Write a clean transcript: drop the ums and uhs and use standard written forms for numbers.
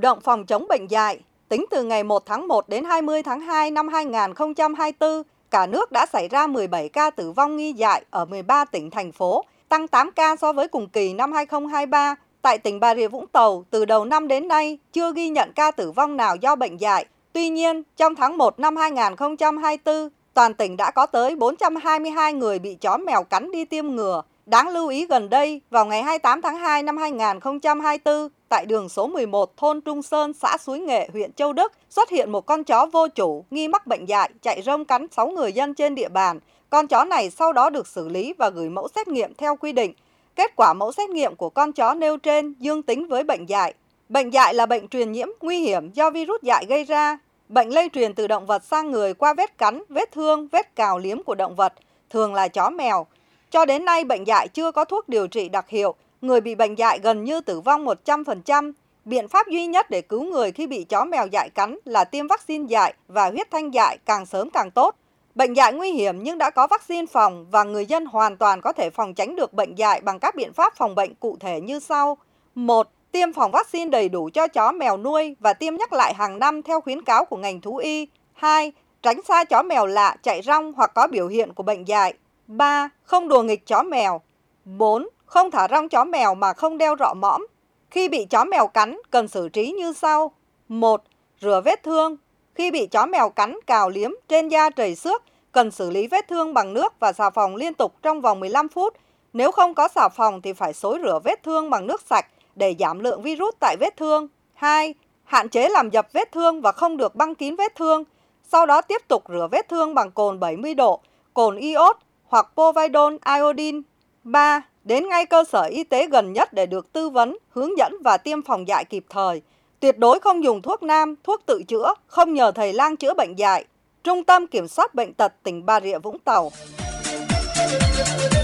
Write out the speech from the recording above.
động phòng chống bệnh dại, tính từ ngày 1 tháng 1 đến 20 tháng 2 năm 2024, cả nước đã xảy ra 17 ca tử vong nghi dại ở 13 tỉnh, thành phố, tăng 8 ca so với cùng kỳ năm 2023. Tại tỉnh Bà Rịa Vũng Tàu, từ đầu năm đến nay, chưa ghi nhận ca tử vong nào do bệnh dại. Tuy nhiên, trong tháng 1 năm 2024, toàn tỉnh đã có tới 422 người bị chó mèo cắn đi tiêm ngừa. Đáng lưu ý gần đây, vào ngày 28 tháng 2 năm 2024, tại đường số 11 thôn Trung Sơn, xã Suối Nghệ, huyện Châu Đức, xuất hiện một con chó vô chủ nghi mắc bệnh dại chạy rông cắn 6 người dân trên địa bàn. Con chó này sau đó được xử lý và gửi mẫu xét nghiệm theo quy định. Kết quả mẫu xét nghiệm của con chó nêu trên dương tính với bệnh dại. Bệnh dại là bệnh truyền nhiễm nguy hiểm do virus dại gây ra. Bệnh lây truyền từ động vật sang người qua vết cắn, vết thương, vết cào liếm của động vật, thường là chó mèo. Cho đến nay, bệnh dại chưa có thuốc điều trị đặc hiệu, người bị bệnh dại gần như tử vong 100%. Biện pháp duy nhất để cứu người khi bị chó mèo dại cắn là tiêm vaccine dại và huyết thanh dại, càng sớm càng tốt. Bệnh dại nguy hiểm nhưng đã có vaccine phòng và người dân hoàn toàn có thể phòng tránh được bệnh dại bằng các biện pháp phòng bệnh cụ thể như sau. 1. Tiêm phòng vaccine đầy đủ cho chó mèo nuôi và tiêm nhắc lại hàng năm theo khuyến cáo của ngành thú y. 2. Tránh xa chó mèo lạ, chạy rong hoặc có biểu hiện của bệnh dại. 3. Không đùa nghịch chó mèo. 4. Không thả rong chó mèo mà không đeo rọ mõm. Khi bị chó mèo cắn, cần xử trí như sau. 1. Rửa vết thương. Khi bị chó mèo cắn, cào liếm, trên da trầy xước, cần xử lý vết thương bằng nước và xà phòng liên tục trong vòng 15 phút. Nếu không có xà phòng thì phải xối rửa vết thương bằng nước sạch để giảm lượng virus tại vết thương. 2. Hạn chế làm dập vết thương và không được băng kín vết thương. Sau đó tiếp tục rửa vết thương bằng cồn 70 độ, cồn iốt hoặc povidone iodine. 3. Đến ngay cơ sở y tế gần nhất để được tư vấn, hướng dẫn và tiêm phòng dại kịp thời. Tuyệt đối không dùng thuốc nam, thuốc tự chữa, không nhờ thầy lang chữa bệnh dại. Trung tâm Kiểm soát Bệnh tật tỉnh Bà Rịa Vũng Tàu.